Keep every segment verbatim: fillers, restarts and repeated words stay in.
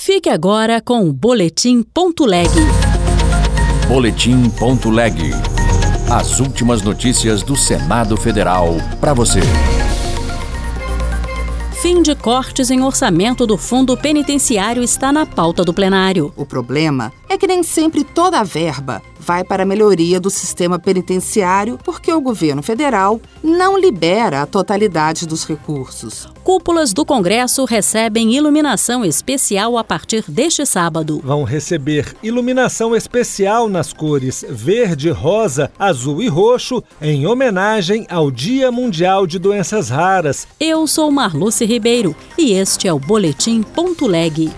Fique agora com o Boletim Ponto Leg. Boletim Ponto Leg. As últimas notícias do Senado Federal para você. Fim de cortes em orçamento do Fundo Penitenciário está na pauta do plenário. O problema é que nem sempre toda a verba vai para a melhoria do sistema penitenciário porque o governo federal não libera a totalidade dos recursos. Cúpulas do Congresso recebem iluminação especial a partir deste sábado. Vão receber iluminação especial nas cores verde, rosa, azul e roxo em homenagem ao Dia Mundial de Doenças Raras. Eu sou Marluce Ribeiro e este é o Boletim Ponto Leg.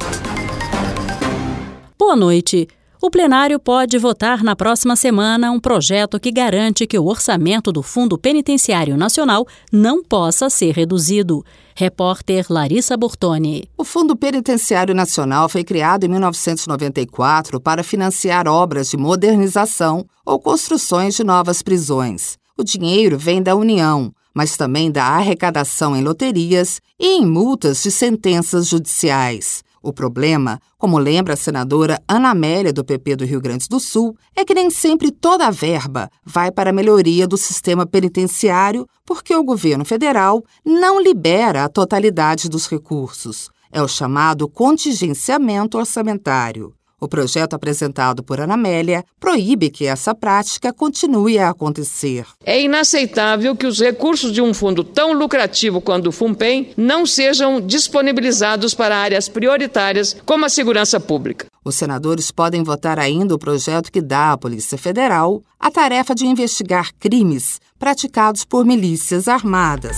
Boa noite. O plenário pode votar na próxima semana um projeto que garante que o orçamento do Fundo Penitenciário Nacional não possa ser reduzido. Repórter Larissa Bortoni. O Fundo Penitenciário Nacional foi criado em mil novecentos e noventa e quatro para financiar obras de modernização ou construções de novas prisões. O dinheiro vem da União, mas também da arrecadação em loterias e em multas de sentenças judiciais. O problema, como lembra a senadora Ana Amélia do P P do Rio Grande do Sul, é que nem sempre toda a verba vai para a melhoria do sistema penitenciário porque o governo federal não libera a totalidade dos recursos. É o chamado contingenciamento orçamentário. O projeto apresentado por Ana Amélia proíbe que essa prática continue a acontecer. É inaceitável que os recursos de um fundo tão lucrativo quanto o FUNPEN não sejam disponibilizados para áreas prioritárias como a segurança pública. Os senadores podem votar ainda o projeto que dá à Polícia Federal a tarefa de investigar crimes praticados por milícias armadas.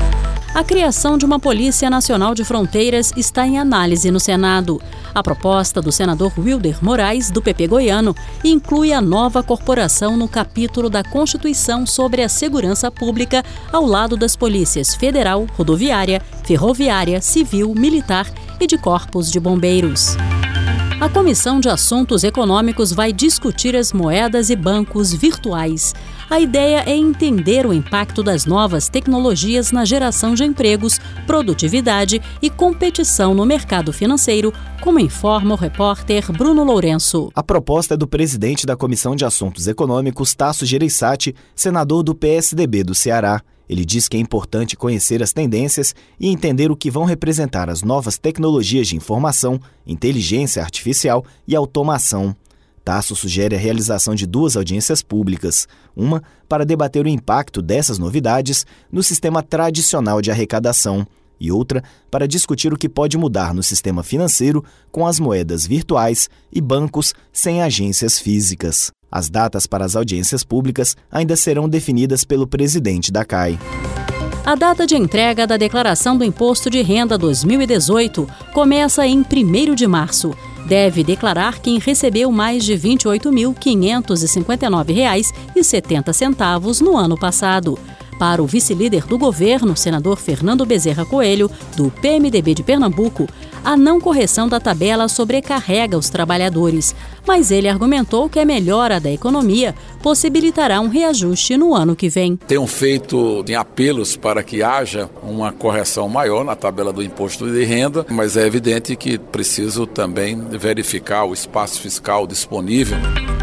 A criação de uma Polícia Nacional de Fronteiras está em análise no Senado. A proposta do senador Wilder Moraes, do P P goiano, inclui a nova corporação no capítulo da Constituição sobre a Segurança Pública, ao lado das polícias federal, rodoviária, ferroviária, civil, militar e de corpos de bombeiros. A Comissão de Assuntos Econômicos vai discutir as moedas e bancos virtuais. A ideia é entender o impacto das novas tecnologias na geração de empregos, produtividade e competição no mercado financeiro, como informa o repórter Bruno Lourenço. A proposta é do presidente da Comissão de Assuntos Econômicos, Tasso Gereissati, senador do P S D B do Ceará. Ele diz que é importante conhecer as tendências e entender o que vão representar as novas tecnologias de informação, inteligência artificial e automação. Tasso sugere a realização de duas audiências públicas, uma para debater o impacto dessas novidades no sistema tradicional de arrecadação e outra para discutir o que pode mudar no sistema financeiro com as moedas virtuais e bancos sem agências físicas. As datas para as audiências públicas ainda serão definidas pelo presidente da C A I. A data de entrega da Declaração do Imposto de Renda dois mil e dezoito começa em primeiro de março. Deve declarar quem recebeu mais de vinte e oito mil quinhentos e cinquenta e nove reais e setenta centavos no ano passado. Para o vice-líder do governo, senador Fernando Bezerra Coelho, do P M D B de Pernambuco, a não correção da tabela sobrecarrega os trabalhadores, mas ele argumentou que a melhora da economia possibilitará um reajuste no ano que vem. Tenho feito em apelos para que haja uma correção maior na tabela do imposto de renda, mas é evidente que preciso também verificar o espaço fiscal disponível.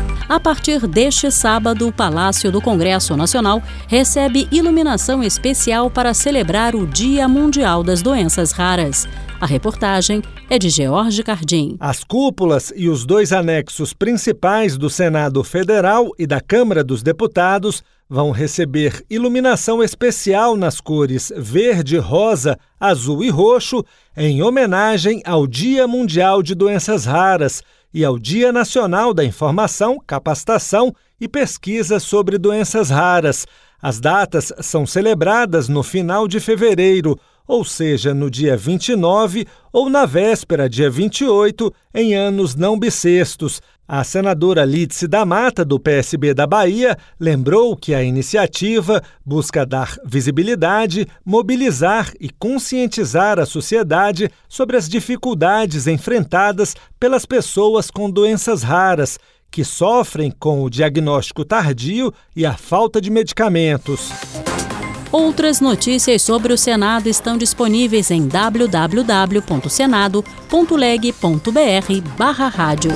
A partir deste sábado, o Palácio do Congresso Nacional recebe iluminação especial para celebrar o Dia Mundial das Doenças Raras. A reportagem é de George Cardim. As cúpulas e os dois anexos principais do Senado Federal e da Câmara dos Deputados vão receber iluminação especial nas cores verde, rosa, azul e roxo em homenagem ao Dia Mundial de Doenças Raras e ao Dia Nacional da Informação, Capacitação e Pesquisa sobre Doenças Raras. As datas são celebradas no final de fevereiro, ou seja, no dia vinte e nove ou na véspera, dia vinte e oito, em anos não bissextos. A senadora Lídice da Mata, do P S B da Bahia, lembrou que a iniciativa busca dar visibilidade, mobilizar e conscientizar a sociedade sobre as dificuldades enfrentadas pelas pessoas com doenças raras, que sofrem com o diagnóstico tardio e a falta de medicamentos. Outras notícias sobre o Senado estão disponíveis em w w w ponto senado ponto leg ponto b r barra rádio.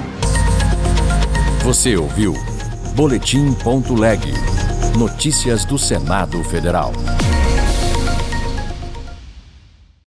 Você ouviu Boletim ponto leg. Notícias do Senado Federal.